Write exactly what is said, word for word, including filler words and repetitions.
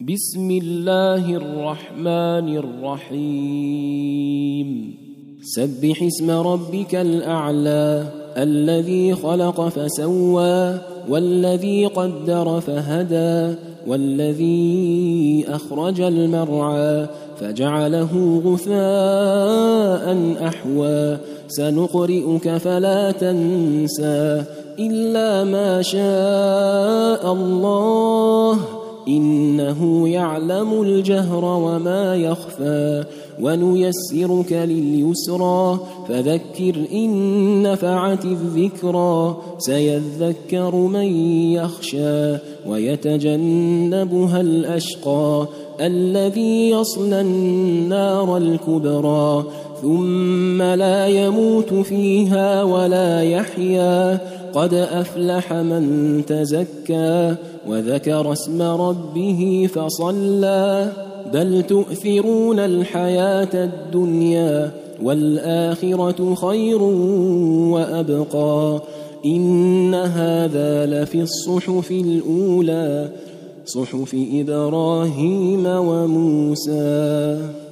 بسم الله الرحمن الرحيم سبح اسم ربك الأعلى الذي خلق فسوى والذي قدر فهدى والذي أخرج المرعى فجعله غثاء أحوى سنقرئك فلا تنسى إلا ما شاء الله إنه يعلم الجهر وما يخفى ونيسرك لليسرى فذكر إن نفعت الذكرى سيذكر من يخشى ويتجنبها الأشقى الذي يصلى النار الكبرى ثم لا يموت فيها ولا يحيا قد أفلح من تزكى وذكر اسم ربه فصلى بل تؤثرون الحياة الدنيا والآخرة خير وأبقى إن هذا لفي الصحف الأولى صحف إبراهيم وموسى.